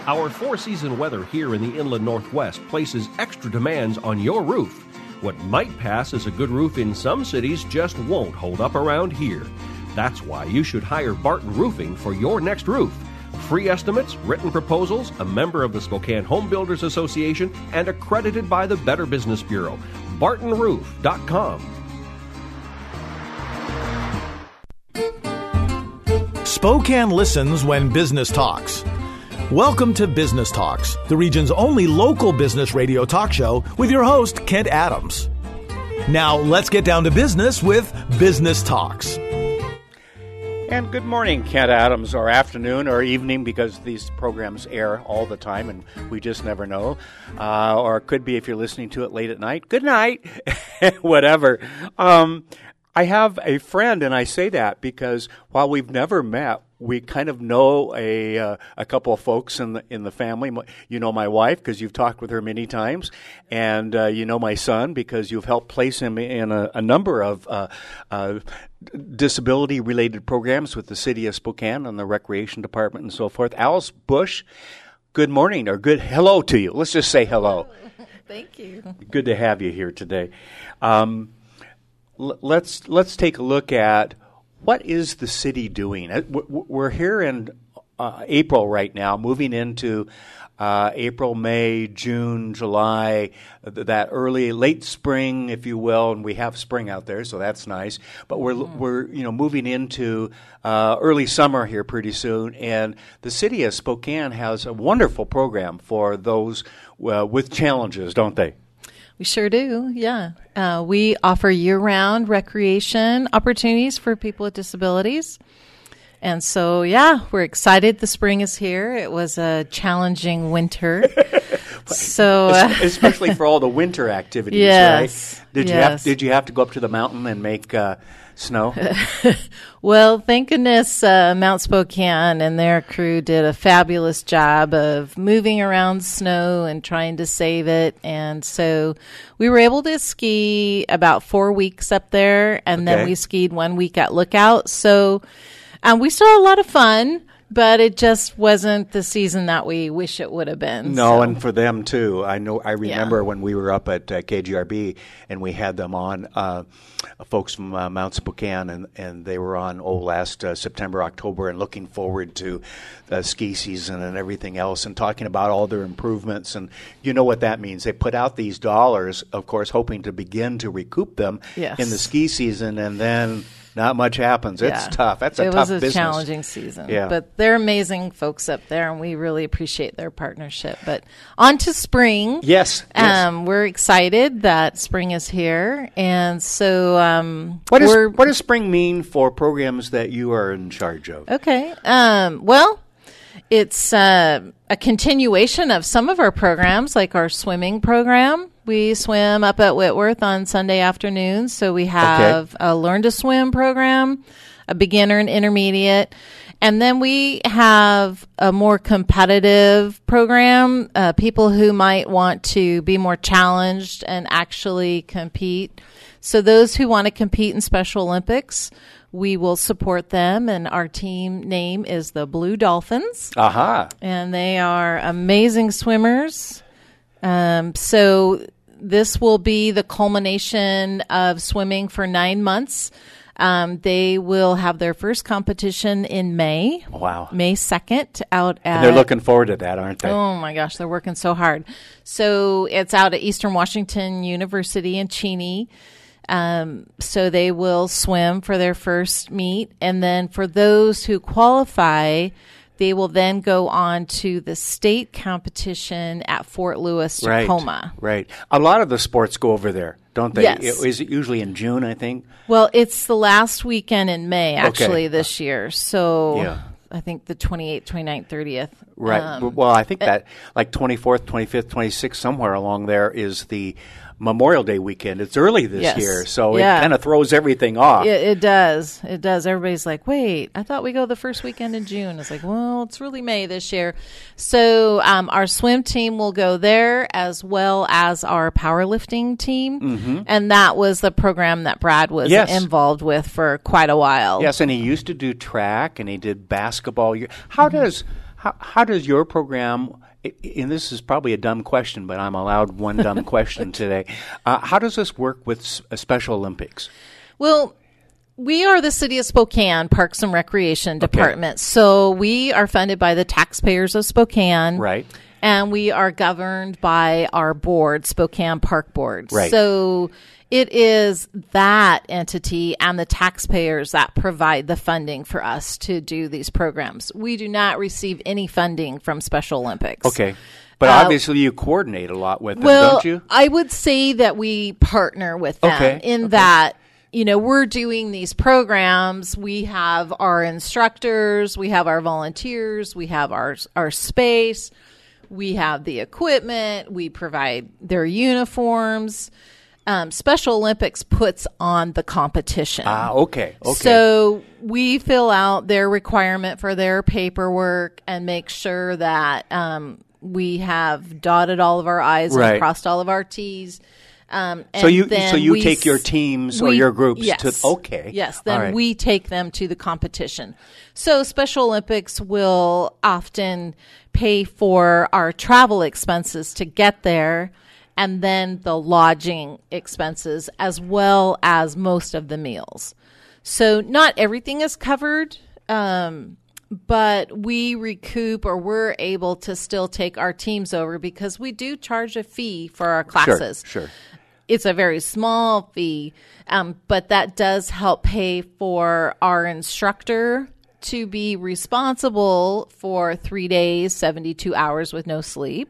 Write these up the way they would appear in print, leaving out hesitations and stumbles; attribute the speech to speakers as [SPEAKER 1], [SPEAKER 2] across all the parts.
[SPEAKER 1] Our four-season weather here in the inland Northwest places extra demands on your roof. What might pass as a good roof in some cities just won't hold up around here. That's why you should hire Barton Roofing for your next roof. Free estimates, written proposals, a member of the Spokane Home Builders Association, and accredited by the Better Business Bureau. BartonRoof.com.
[SPEAKER 2] Spokane listens when business talks. Welcome to Business Talks, the region's only local business radio talk show with your host, Kent Adams. Now, let's get down to business with Business Talks.
[SPEAKER 3] And good morning, Kent Adams, or afternoon or evening, because these programs air all the time and we just never know. Or it could be if you're listening to it late at night. Good night, whatever. I have a friend, and I say that because while we've never met, we kind of know a couple of folks in the family. You know my wife because you've talked with her many times, and you know my son because you've helped place him in a number of disability-related programs with the City of Spokane and the Recreation Department and so forth. Alice Bush, good morning, or good hello to you. Let's just say hello.
[SPEAKER 4] Thank you.
[SPEAKER 3] Good to have you here today. Let's take a look at what is the city doing. We're here in April right now, moving into April, May, June, July, that late spring, if you will, and we have spring out there, so that's nice. But we're moving into early summer here pretty soon, and the city of Spokane has a wonderful program for those with challenges, don't they?
[SPEAKER 4] We sure do, yeah. We offer year-round recreation opportunities for people with disabilities. And so, yeah, we're excited the spring is here. It was a challenging winter.
[SPEAKER 3] Especially for all the winter activities,
[SPEAKER 4] yes,
[SPEAKER 3] right? Did you have to go up to the mountain and make snow?
[SPEAKER 4] Well, thank goodness Mount Spokane and their crew did a fabulous job of moving around snow and trying to save it. And so we were able to ski about 4 weeks up there, and then we skied 1 week at Lookout. So we still had a lot of fun, but it just wasn't the season that we wish it would have been.
[SPEAKER 3] No, and for them too. I remember when we were up at KGRB and we had them on, folks from Mount Spokane, and they were on last September, October, and looking forward to ski season and everything else, and talking about all their improvements. And you know what that means. They put out these dollars, of course, hoping to begin to recoup them in the ski season, and then not much happens. It's tough. That's a tough business.
[SPEAKER 4] It was a challenging season.
[SPEAKER 3] Yeah.
[SPEAKER 4] But they're amazing folks up there, and we really appreciate their partnership. But on to spring.
[SPEAKER 3] Yes.
[SPEAKER 4] We're excited that spring is here. And so
[SPEAKER 3] what does spring mean for programs that you are in charge of?
[SPEAKER 4] Okay. Well, it's a continuation of some of our programs, like our swimming program. We swim up at Whitworth on Sunday afternoons. So we have a Learn to Swim program, a beginner and intermediate. And then we have a more competitive program, people who might want to be more challenged and actually compete. So those who want to compete in Special Olympics, we will support them, and our team name is the Blue Dolphins.
[SPEAKER 3] Aha.
[SPEAKER 4] And they are amazing swimmers. So this will be the culmination of swimming for 9 months. They will have their first competition in May.
[SPEAKER 3] Wow.
[SPEAKER 4] May 2nd out at...
[SPEAKER 3] And they're looking forward to that, aren't they?
[SPEAKER 4] Oh, my gosh. They're working so hard. So it's out at Eastern Washington University in Cheney. So they will swim for their first meet. And then for those who qualify, they will then go on to the state competition at Fort Lewis, Tacoma.
[SPEAKER 3] Right. A lot of the sports go over there, don't they?
[SPEAKER 4] Yes.
[SPEAKER 3] Is it usually in June, I think?
[SPEAKER 4] Well, it's the last weekend in May, actually, this year. So I think the 28th, 29th, 30th.
[SPEAKER 3] Right. Well, I think that like 24th, 25th, 26th, somewhere along there is the Memorial Day weekend. It's early this year, so it kind of throws everything off.
[SPEAKER 4] It does. It does. Everybody's like, wait, I thought we go the first weekend in June. It's like, well, it's really May this year. So our swim team will go there as well as our powerlifting team. Mm-hmm. And that was the program that Brad was involved with for quite a while.
[SPEAKER 3] Yes, and he used to do track and he did basketball. How does How does your program, and this is probably a dumb question, but I'm allowed one dumb question today. How does this work with Special Olympics?
[SPEAKER 4] Well, we are the City of Spokane Parks and Recreation Department. So we are funded by the taxpayers of Spokane.
[SPEAKER 3] Right.
[SPEAKER 4] And we are governed by our board, Spokane Park Board.
[SPEAKER 3] Right.
[SPEAKER 4] So it is that entity and the taxpayers that provide the funding for us to do these programs. We do not receive any funding from Special Olympics.
[SPEAKER 3] Okay. But obviously you coordinate a lot with them, don't you?
[SPEAKER 4] I would say that we partner with them that, we're doing these programs. We have our instructors, we have our volunteers, we have our space. We have the equipment. We provide their uniforms. Special Olympics puts on the competition.
[SPEAKER 3] Okay.
[SPEAKER 4] So we fill out their requirement for their paperwork and make sure that we have dotted all of our I's and crossed all of our T's.
[SPEAKER 3] So you take your teams or your groups to
[SPEAKER 4] Then we take them to the competition. So Special Olympics will often pay for our travel expenses to get there, and then the lodging expenses as well as most of the meals. So not everything is covered, but we recoup, or we're able to still take our teams over because we do charge a fee for our classes.
[SPEAKER 3] Sure.
[SPEAKER 4] It's a very small fee, but that does help pay for our instructor to be responsible for 3 days, 72 hours with no sleep.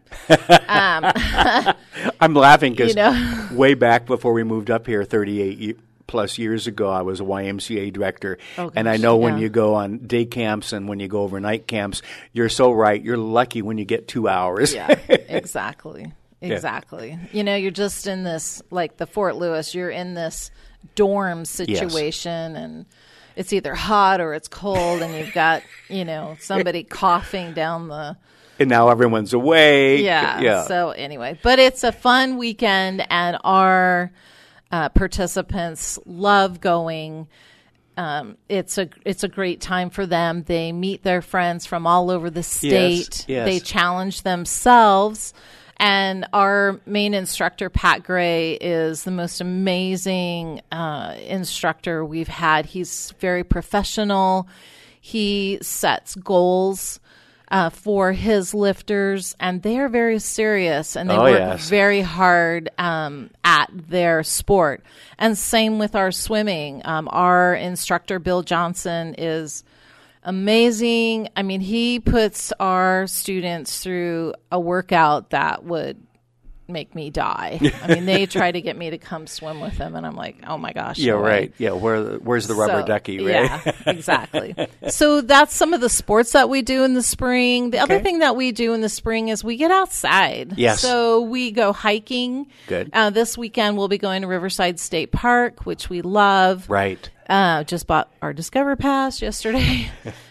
[SPEAKER 3] I'm laughing because way back before we moved up here 38 plus years ago, I was a YMCA director. And I know when you go on day camps and when you go overnight camps, you're so right. You're lucky when you get 2 hours.
[SPEAKER 4] Yeah, exactly. Exactly. You're just in this, like the Fort Lewis, you're in this dorm situation and it's either hot or it's cold and you've got, somebody coughing down the...
[SPEAKER 3] And now everyone's away.
[SPEAKER 4] Yeah. So anyway, but it's a fun weekend and our participants love going. It's a great time for them. They meet their friends from all over the state.
[SPEAKER 3] Yes.
[SPEAKER 4] They challenge themselves. And our main instructor, Pat Gray, is the most amazing instructor we've had. He's very professional. He sets goals for his lifters, and they are very serious, and they work very hard at their sport. And same with our swimming. Our instructor, Bill Johnson, is amazing. I mean, he puts our students through a workout that would make me die. I mean, they try to get me to come swim with them, and I'm like, oh my gosh.
[SPEAKER 3] Yeah, right. Yeah, where's the rubber ducky, right?
[SPEAKER 4] Yeah, exactly. So that's some of the sports that we do in the spring. The other thing that we do in the spring is we get outside.
[SPEAKER 3] Yes.
[SPEAKER 4] So we go hiking.
[SPEAKER 3] Good.
[SPEAKER 4] This weekend we'll be going to Riverside State Park, which we love.
[SPEAKER 3] Right.
[SPEAKER 4] Just bought our Discover Pass yesterday.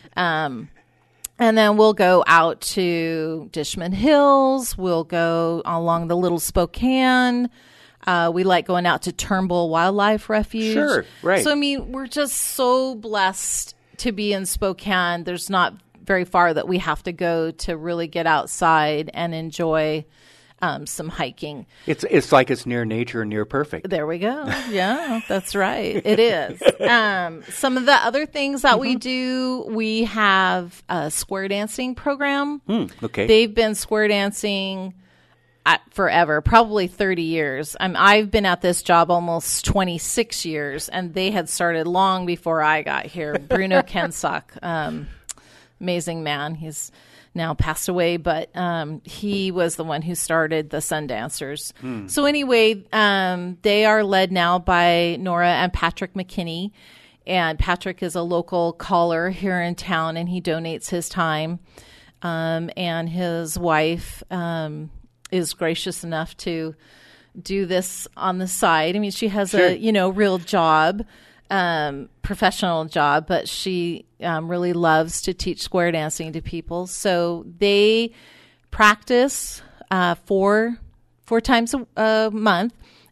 [SPEAKER 4] And then we'll go out to Dishman Hills. We'll go along the Little Spokane. We like going out to Turnbull Wildlife Refuge.
[SPEAKER 3] Sure, right.
[SPEAKER 4] So, I mean, we're just so blessed to be in Spokane. There's not very far that we have to go to really get outside and enjoy some hiking.
[SPEAKER 3] It's like it's near nature and near perfect.
[SPEAKER 4] There we go. Yeah, that's right. It is. Some of the other things that we do, we have a square dancing program.
[SPEAKER 3] Okay.
[SPEAKER 4] They've been square dancing forever, probably 30 years. I've been at this job almost 26 years, and they had started long before I got here. Bruno Kensock, amazing man. He's now passed away, but he was the one who started the Sundancers. So anyway, they are led now by Nora and Patrick McKinney, and Patrick is a local caller here in town, and he donates his time, and his wife is gracious enough to do this on the side. I mean, she has a real job, professional job, but she really loves to teach square dancing to people. So they practice four times a month,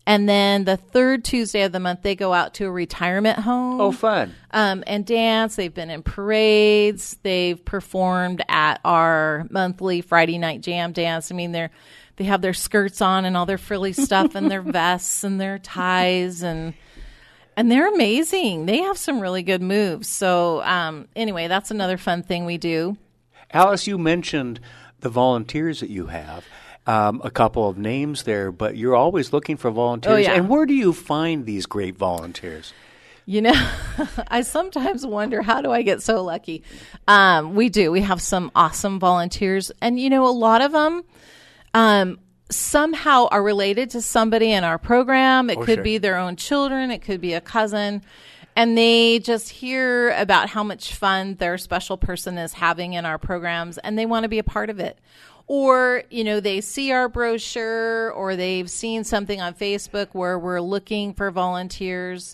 [SPEAKER 4] And then the third Tuesday of the month, they go out to a retirement home.
[SPEAKER 3] Oh, fun.
[SPEAKER 4] And dance. They've been in parades. They've performed at our monthly Friday night jam dance. I mean, they have their skirts on and all their frilly stuff and their vests and their ties and they're amazing. They have some really good moves. So anyway, that's another fun thing we do.
[SPEAKER 3] Alice, you mentioned the volunteers that you have. A couple of names there, but you're always looking for volunteers.
[SPEAKER 4] Oh, yeah.
[SPEAKER 3] And where do you find these great volunteers?
[SPEAKER 4] You know, I sometimes wonder, how do I get so lucky? We do. We have some awesome volunteers. And, you know, a lot of them somehow are related to somebody in our program. It could be their own children. It could be a cousin. And they just hear about how much fun their special person is having in our programs, and they want to be a part of it. Or, you know, they see our brochure or they've seen something on Facebook where we're looking for volunteers.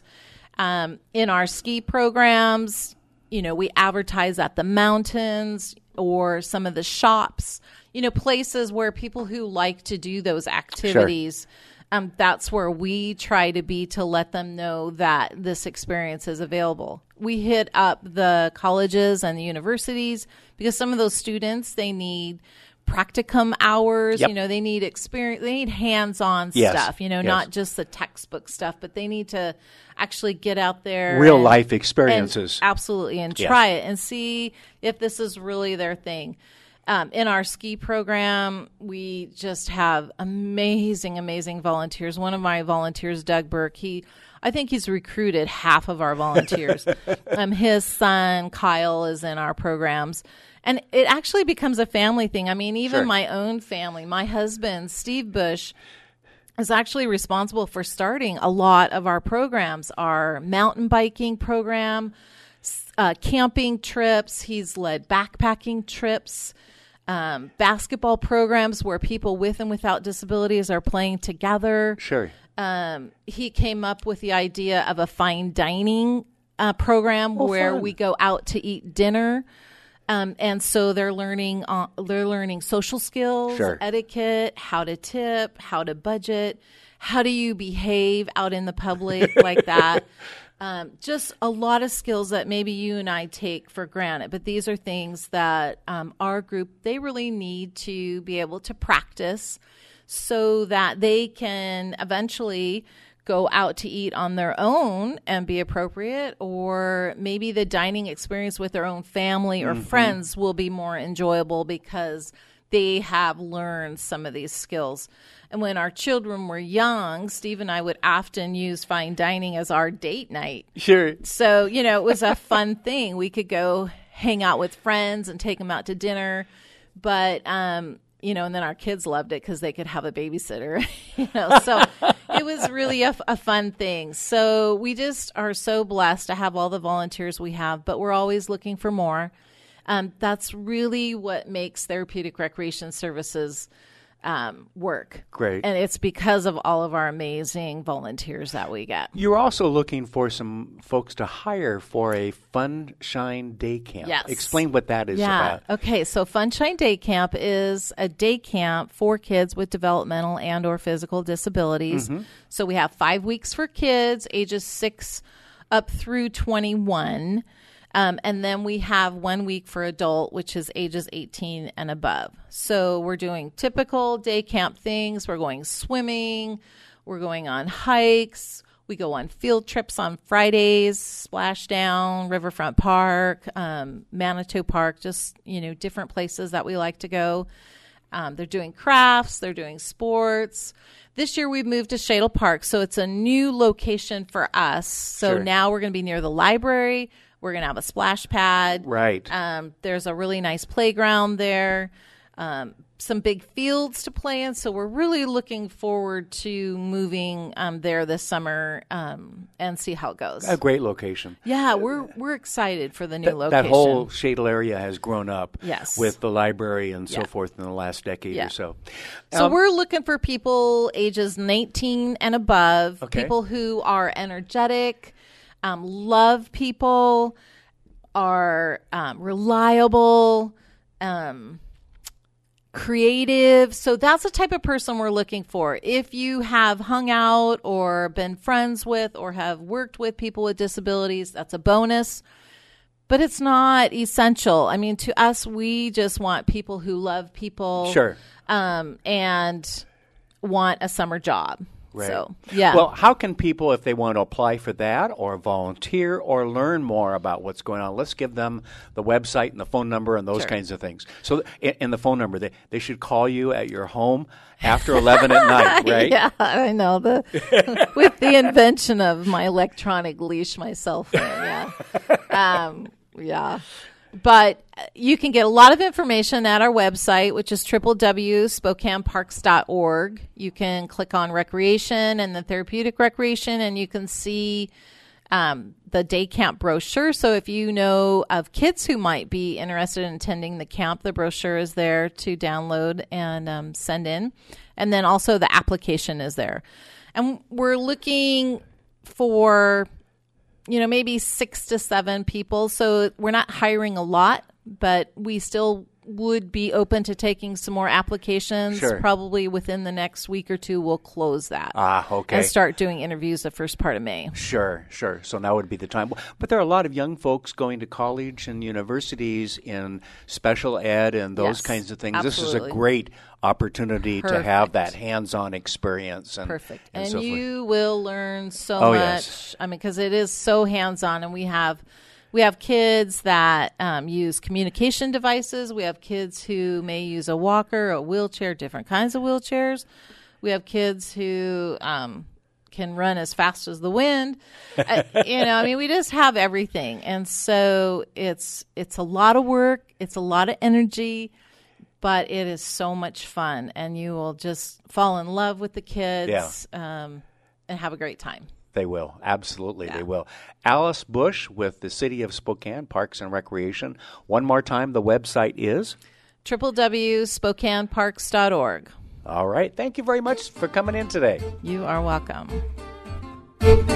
[SPEAKER 4] In our ski programs, you know, we advertise at the mountains or some of the shops, you know, places where people who like to do those activities, that's where we try to be to let them know that this experience is available. We hit up the colleges and the universities because some of those students, they need practicum hours.
[SPEAKER 3] Yep.
[SPEAKER 4] You know, they need experience, they need hands-on stuff, you know, not just the textbook stuff, but they need to actually get out there.
[SPEAKER 3] Real life experiences.
[SPEAKER 4] Absolutely. And try it and see if this is really their thing. In our ski program, we just have amazing, amazing volunteers. One of my volunteers, Doug Burke, I think he's recruited half of our volunteers. His son, Kyle, is in our programs. And it actually becomes a family thing. I mean, even my own family, my husband, Steve Bush, is actually responsible for starting a lot of our programs, our mountain biking program, camping trips. He's led backpacking trips, basketball programs where people with and without disabilities are playing together.
[SPEAKER 3] Sure.
[SPEAKER 4] He came up with the idea of a fine dining program where we go out to eat dinner. And so they're learning social skills, etiquette, how to tip, how to budget, how do you behave out in the public like that. Just a lot of skills that maybe you and I take for granted. But these are things that our group, they really need to be able to practice so that they can eventually go out to eat on their own and be appropriate, or maybe the dining experience with their own family or friends will be more enjoyable because they have learned some of these skills. And when our children were young, Steve and I would often use fine dining as our date night.
[SPEAKER 3] Sure.
[SPEAKER 4] So, you know, it was a fun thing. We could go hang out with friends and take them out to dinner. But, you know, and then our kids loved it because they could have a babysitter, you know, so it was really a fun thing. So we just are so blessed to have all the volunteers we have, but we're always looking for more. That's really what makes Therapeutic Recreation Services work.
[SPEAKER 3] Great.
[SPEAKER 4] And it's because of all of our amazing volunteers that we get.
[SPEAKER 3] You're also looking for some folks to hire for a Funshine Day Camp.
[SPEAKER 4] Yes.
[SPEAKER 3] Explain what that is about.
[SPEAKER 4] Okay, so Funshine Day Camp is a day camp for kids with developmental and or physical disabilities. So we have 5 weeks for kids ages 6 up through 21. And then we have 1 week for adult, which is ages 18 and above. So we're doing typical day camp things. We're going swimming. We're going on hikes. We go on field trips on Fridays, Splashdown, Riverfront Park, Manitou Park, just, you know, different places that we like to go. They're doing crafts. They're doing sports. This year we've moved to Shadle Park, so it's a new location for us. So now we're going to be near the library. We're going to have a splash pad.
[SPEAKER 3] Right.
[SPEAKER 4] There's a really nice playground there, some big fields to play in. So we're really looking forward to moving there this summer and see how it goes.
[SPEAKER 3] A great location.
[SPEAKER 4] Yeah, we're excited for the new location.
[SPEAKER 3] That whole Shadle area has grown up with the library and so forth in the last decade or so.
[SPEAKER 4] So we're looking for people ages 19 and above, people who are energetic, love people, are reliable, creative. So that's the type of person we're looking for. If you have hung out or been friends with or have worked with people with disabilities, that's a bonus. But it's not essential. I mean, to us, we just want people who love people.
[SPEAKER 3] Sure.
[SPEAKER 4] And want a summer job.
[SPEAKER 3] Right.
[SPEAKER 4] So, yeah.
[SPEAKER 3] Well, how can people, if they want to apply for that or volunteer or learn more about what's going on, let's give them the website and the phone number and those
[SPEAKER 4] Sure.
[SPEAKER 3] kinds of things. So, in the phone number, they should call you at your home after 11 at night, right?
[SPEAKER 4] Yeah, I know. With the invention of my electronic leash, my cell phone, yeah. Yeah. But you can get a lot of information at our website, which is www.spokaneparks.org. You can click on recreation and the therapeutic recreation, and you can see the day camp brochure. So if you know of kids who might be interested in attending the camp, the brochure is there to download and send in. And then also the application is there. And we're looking for maybe 6 to 7 people. So we're not hiring a lot, but we still would be open to taking some more applications.
[SPEAKER 3] Sure.
[SPEAKER 4] Probably within the next week or two, we'll close that.
[SPEAKER 3] Okay.
[SPEAKER 4] And start doing interviews the first part of May.
[SPEAKER 3] Sure. So now would be the time. But there are a lot of young folks going to college and universities in special ed and those
[SPEAKER 4] Yes,
[SPEAKER 3] kinds of things.
[SPEAKER 4] absolutely.
[SPEAKER 3] This is a great opportunity to
[SPEAKER 4] Perfect.
[SPEAKER 3] have that hands-on experience.
[SPEAKER 4] Perfect.
[SPEAKER 3] And
[SPEAKER 4] And
[SPEAKER 3] so forth.
[SPEAKER 4] you will learn so
[SPEAKER 3] Oh,
[SPEAKER 4] much.
[SPEAKER 3] yes.
[SPEAKER 4] I mean, because it is so hands-on, and we have kids that use communication devices. We have kids who may use a walker, a wheelchair, different kinds of wheelchairs. We have kids who can run as fast as the wind. We just have everything. And so it's a lot of work. It's a lot of energy. But it is so much fun, and you will just fall in love with the kids and have a great time.
[SPEAKER 3] They will. Absolutely,
[SPEAKER 4] Yeah.
[SPEAKER 3] they will. Alice Bush with the City of Spokane Parks and Recreation. One more time, the website is?
[SPEAKER 4] www.spokaneparks.org.
[SPEAKER 3] All right. Thank you very much for coming in today.
[SPEAKER 4] You are welcome.